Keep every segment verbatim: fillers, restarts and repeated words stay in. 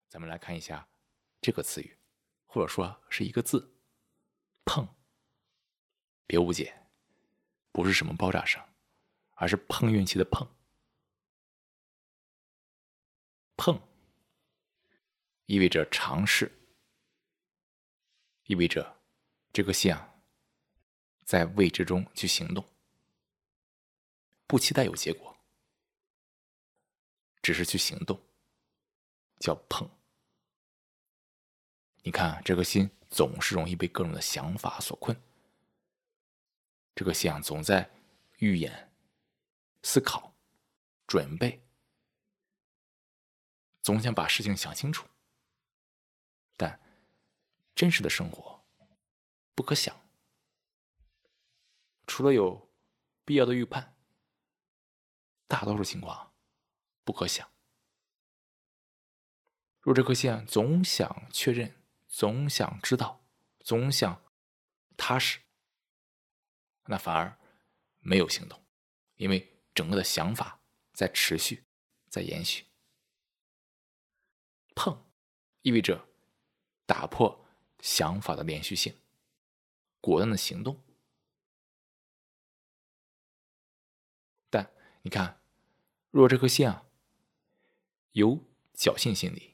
咱们来看一下这个词语，或者说是一个字，碰。别误解，不是什么爆炸声，而是碰运气的碰。碰意味着尝试，意味着这个心啊，在未知中去行动，不期待有结果，只是去行动，叫碰。你看，这颗心总是容易被各种的想法所困，这个心啊，总在预演、思考、准备，总想把事情想清楚，但真实的生活不可想，除了有必要的预判，大多数情况不可想。若这颗心啊，总想确认，总想知道，总想踏实，那反而没有行动，因为整个的想法在持续，在延续。碰意味着打破想法的连续性，果断的行动。但你看，若这颗心啊有侥幸心理，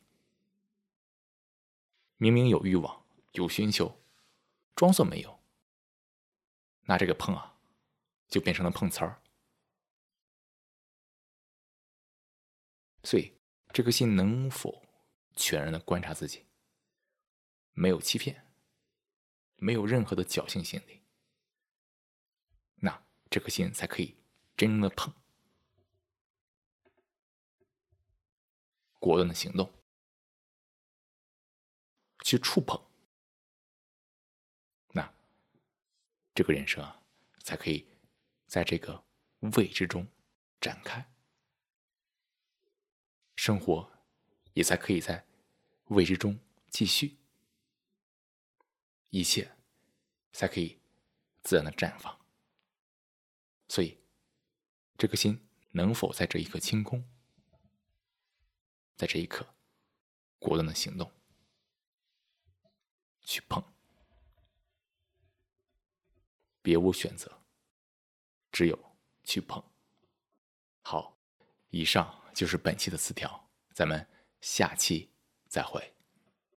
明明有欲望，有寻求，装作没有，那这个碰啊就变成了碰瓷儿。所以这颗心能否全然的观察自己，没有欺骗，没有任何的侥幸心理，那这颗心才可以真正的碰，果断的行动，去触碰，那这个人生啊才可以在这个未知中展开，生活也才可以在未知中继续，一切才可以自然的绽放。所以这颗心能否在这一刻清空，在这一刻果断的行动，去碰，别无选择，只有去碰。好，以上就是本期的词条，咱们下期再会。